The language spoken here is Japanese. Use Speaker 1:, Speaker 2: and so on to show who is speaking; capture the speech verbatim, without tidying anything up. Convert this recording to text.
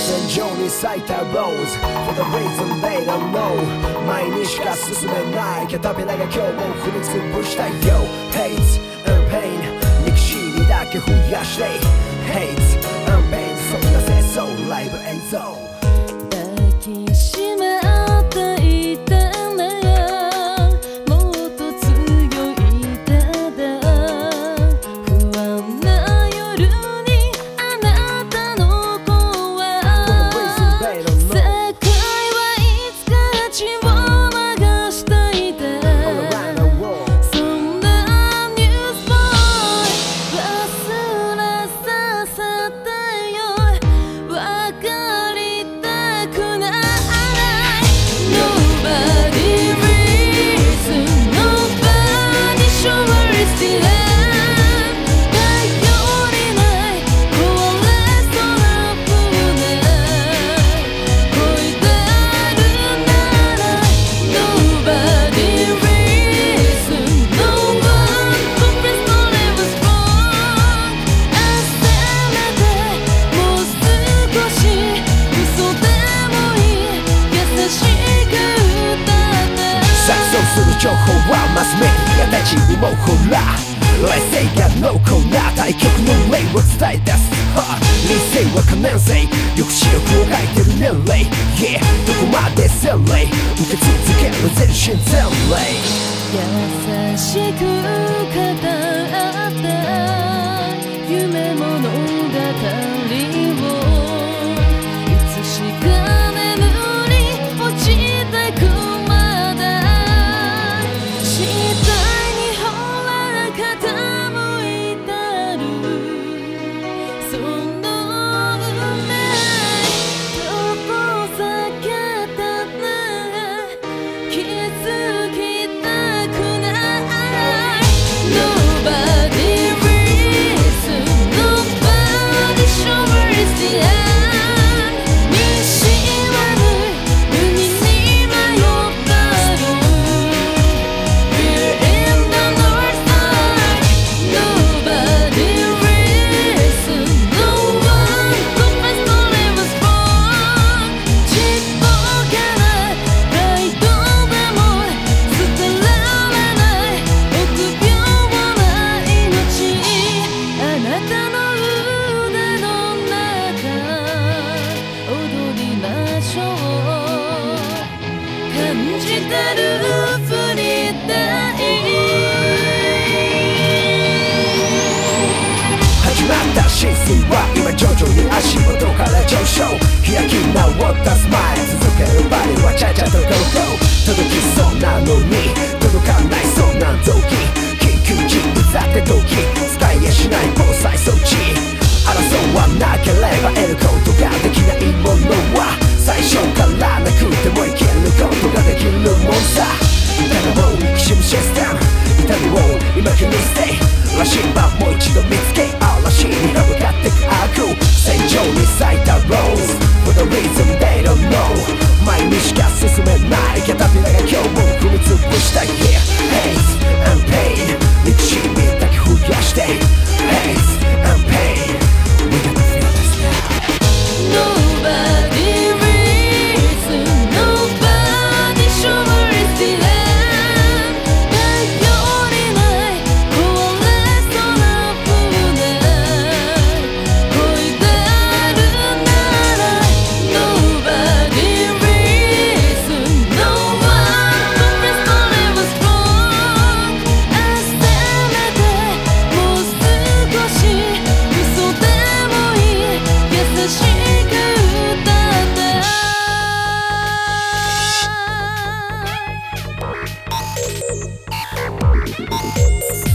Speaker 1: 戦場に咲いたローズ For the reason they don't know 前にしか進めないキャタピラが今日も踏み潰したよ Hate and pain 憎しみだけ増やして Hate and pain そんな清掃ライブ映像
Speaker 2: 抱きしめ合っていたらもっと強いただ不安な夜にあなたの声は世界はいつか血を流していたそんなニュースボーイ忘れさせてよわかりたくない Nobody reason Nobody sure is the end 頼りない壊れそうな船漕いでるなら Nobody reason No one confess no name was wrong 焦めてもう少し嘘でもいい優しく歌って
Speaker 1: 錯綜する情報はマスメディアたちにもほら冷静が濃厚な対局の例を伝え出す理性は可能性抑止力を欠いてる年齢 Yeah どこまで洗礼受け続ける全身全霊
Speaker 2: 優しく語った夢物語をいつしか眠り落ちてくまで死体にほら傾いたるその運命遠ざけたね気づきたくない Nobody reason Nobody sure is the end 見知らぬ海に迷ったる We're in the north side Nobody reason No one confess no name was wrong ちっぽけなプライドでも捨てられない臆病な命あなたの腕の中踊りましょう感じてるふりたい
Speaker 1: 始まった浸水は今徐々に足元から上昇開き直ったスマイル続けるバリはチャチャとゴーゴー届きそうなのに届かないそうな動機緊急時いざって時使いやしない防災装置争わなければ得ることができないものは最初からなくても生きることができるもんさ痛みをきしむシステム痛みを今気にして羅針盤もう一度見つけ嵐に歯向かってく悪戦場に咲いたローズ For the reason they don't know 前にしか進めないキャタピラが今日も踏み潰した Yeah Hate and pain 憎しみだけ増やして Hate and pain We gotta feel this now
Speaker 2: Nobody reason Nobody sure is the end 頼りない壊れそうな船漕いでるなら Nobody reason No one confess no name was wrong 焦めてもう少し嘘でもいい優しく歌って